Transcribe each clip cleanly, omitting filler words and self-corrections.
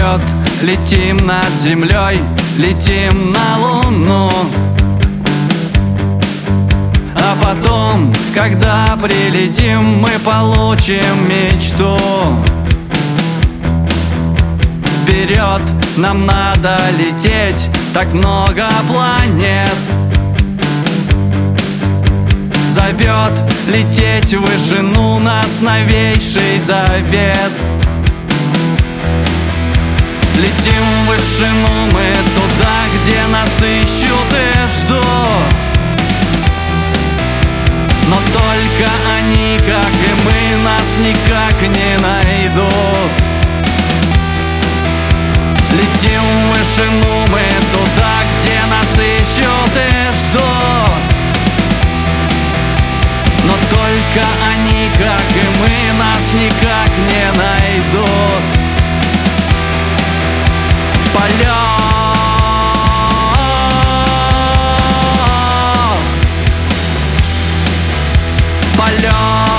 Вперед летим над землей, летим на Луну. А потом, когда прилетим, мы получим мечту. Вперед нам надо лететь, так много планет зовет лететь в вышину нас новейший завет. Летим в вышину мы туда, где нас ищут и ждут. Но только они, как и мы, нас никак не найдут. Летим в вышину мы туда, где нас ищут и ждут. Но только они, как и мы, нас никак не найдут. Полет, полет.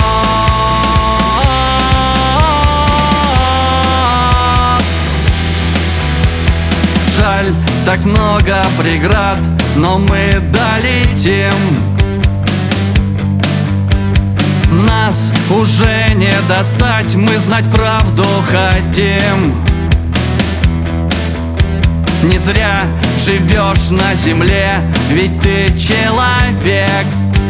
Жаль, так много преград, но мы долетим. Нас уже не достать, мы знать правду хотим. Не зря живешь на земле, ведь ты человек.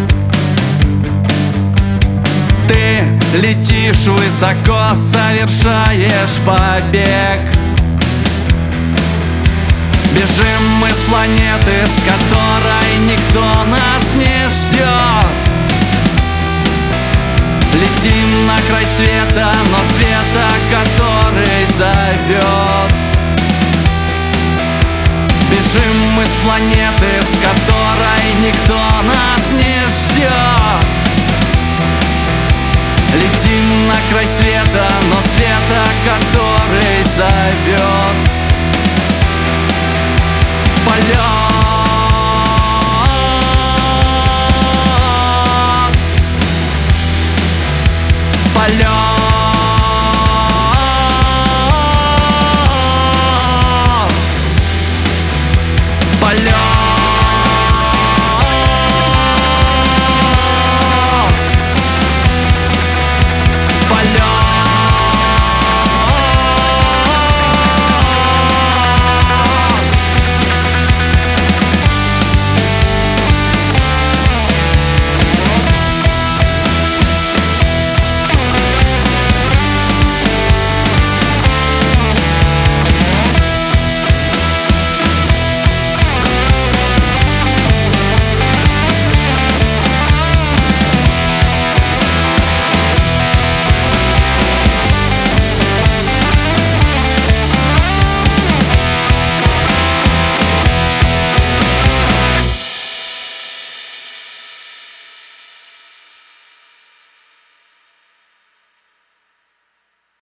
Ты летишь высоко, совершаешь побег. Бежим мы с планеты, с которой никто нас не ждет. Летим на край света, но света, который зовет. Бежим мы с планеты, с которой никто нас не ждет. Летим на край света, но